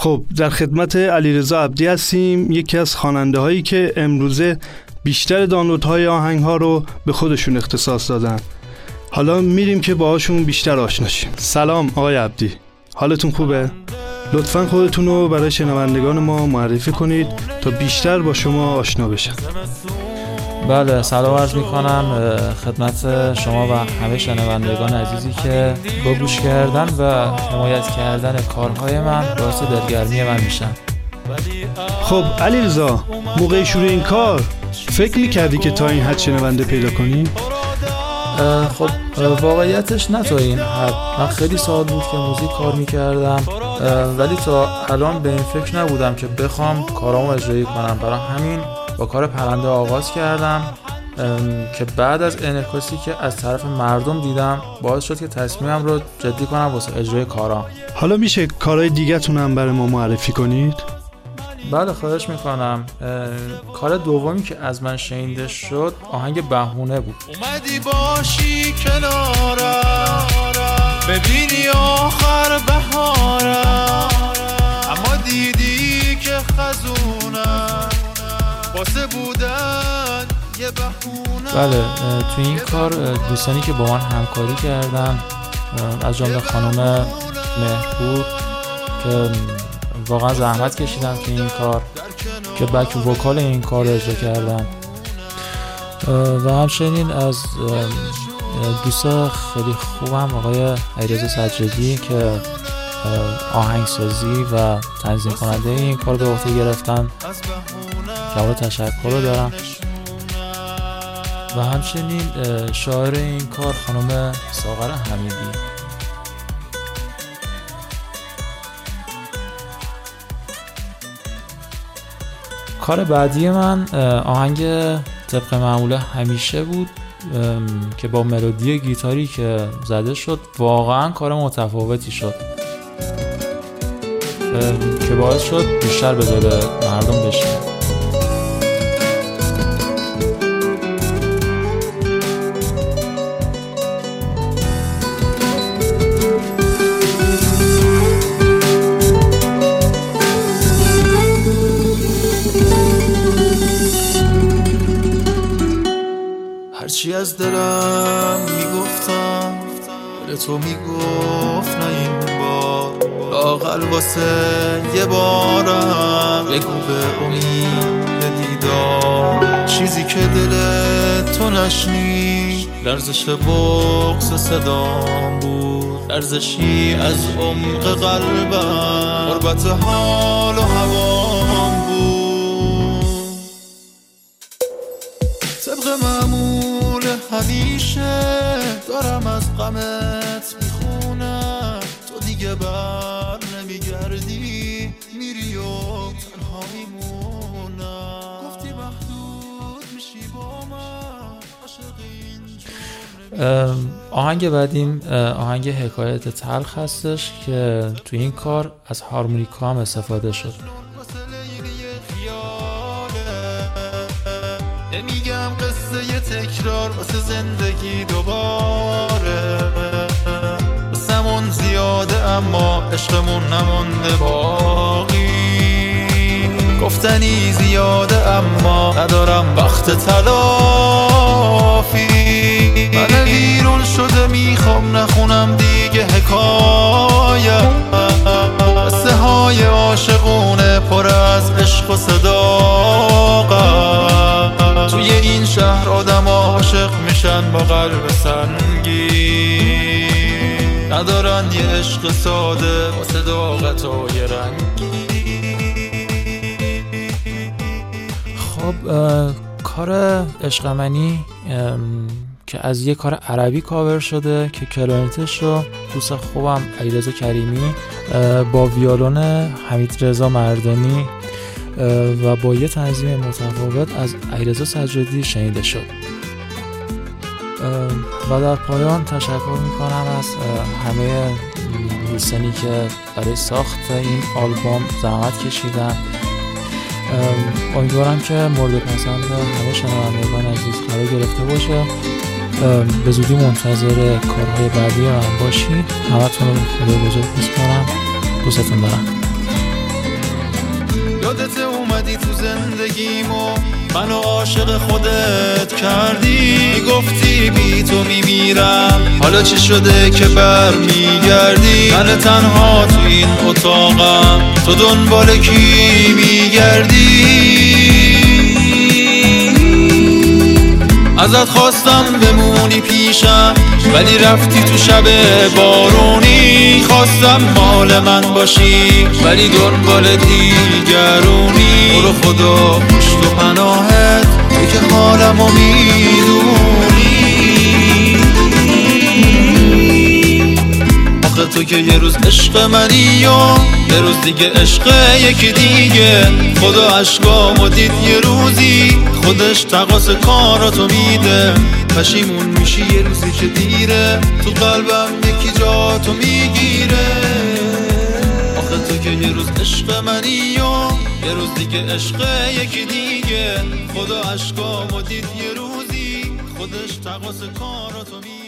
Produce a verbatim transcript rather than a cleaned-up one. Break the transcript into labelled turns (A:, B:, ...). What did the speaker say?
A: خب در خدمت علیرضا عبدی هستیم، یکی از خواننده هایی که امروزه بیشتر دانلودهای آهنگ ها رو به خودشون اختصاص دادن. حالا میریم که باهاشون بیشتر آشنا شیم. سلام آقای عبدی، حالتون خوبه؟ لطفاً خودتون رو برای شنوندگان ما معرفی کنید تا بیشتر با شما آشنا بشن.
B: بله، سلام عرض میکنم خدمت شما و همه شنوندگان عزیزی که با گوش کردن و حمایت کردن کارهای من باعث دلگرمی من میشن.
A: خب علیرضا، موقع شروع این کار فکر میکردی که تا این حد شنونده پیدا کنی؟
B: خب واقعیتش نه تا این حد. من خیلی سال بود که موزیک کار میکردم ولی تا الان به این فکر نبودم که بخوام کارامو اجرایی کنم. برای همین با کار پرنده آغاز کردم که بعد از انعکاسی که از طرف مردم دیدم باعث شد که تصمیمم رو جدی کنم واسه اجرای کارام.
A: حالا میشه کارهای دیگه‌تون هم برای ما معرفی کنید؟
B: بله خواهش میکنم. کار دومی که از من شنیده شد آهنگ بهونه بود.
C: اومدی باشی کنارم ببینی آخر بهارم، اما دیدی که خزونم واسه بودن یه بهونه.
B: بله، تو این کار دوستانی که با من همکاری کردن از جمله خانم مهرپور که واقعا زحمت کشیدم که این کار که بک وکال این کار اجرا کردن و همچنین از دوستا خیلی خوبم آقای علیرضا سجادی که آهنگسازی و تنظیم کننده این کار به عهده گرفتن، جواب تشکر رو دارم. و همچنین شاعر این کار خانم ساغر حمیدی. کار بعدی من آهنگ طبق معموله همیشه بود که با ملودی گیتاری که زده شد واقعا کار متفاوتی شد که باعث شد بیشتر به دل مردم بشینه.
C: هرچی از دلم میگفتم دل تو میگفت نه این بار، لااقل واسه یه بارم بگو به امید دیدار چیزی که دل تو نشنید. لرزش بغض صدام بود، لرزشی از عمق قلبم، غربت حال و هوام بود. طبق معمول همیشه دارم از غمت میخونم، تو دیگه بر نمیگردی میری و تنها میمونم. گفتی محدود میشی با من عاشق این.
B: آهنگ بعدیم آهنگ حکایت تلخ هستش که تو این کار از هارمونیکا هم استفاده شد.
C: نمیگم قصه یه تکرار واسه زندگی دوباره، واسمون زیاده اما عشقمون نمونده باقی. گفتنی زیاده اما ندارم وقت تلافی. من ویرون شده میخوام نخونم دیگه حکایت، قصه های عاشقونه پر از عشق و صداقت. توی این شهر آدم عاشق میشن با قلب سنگین، ندارن یه عشق ساده با صداقت و یه رنگی.
B: خب کار عشق منی که از یه کار عربی کاور شده که کلارنتش رو دوست خوبم علیرضا کریمی با ویولون حمیدرضا مردانی و با یه تنظیم متفاوت از علیرضا سجادی شنیده شد. و در پایان تشکر میکنم از همه دوستانی که برای ساخت این آلبوم زحمت کشیدن. امیدوارم که مورد پسند همه شنوندگان عزیز قرار گرفته باشه. به زودی منتظر کارهای بعدی من باشید. همتون رو خدا بزرگ میسپارم. دوستتون دارم.
C: اومدی تو زندگیمو، منو عاشق خودت کردی. گفتی بی تو میمیرم، حالا چی شده که بر میگردی؟ من تنها تو این اتاقم، تو دنبال کی میگردی؟ ازت خواستم بمونی پیشم ولی رفتی تو شب بارونی. خواستم مال من باشی ولی دنبال دیگرونی. برو خدا پشت و پناهت، تو که حالمو میدونی. آخه تو که یه روز عشق منی و یه روز دیگه عشق یکی دیگه. خدا عشقامو دید یه روزی، خودش تقاس کاراتو میده. پشیمون میشی یه روزی که دیره، تو قلبم یکی جا تو میگیره. آخه تو که یه روز عشق منی و یه روز دیگه عشق یکی دیگه. خدا عشقامو دید یه روزی، خودش تقاس کاراتو میده.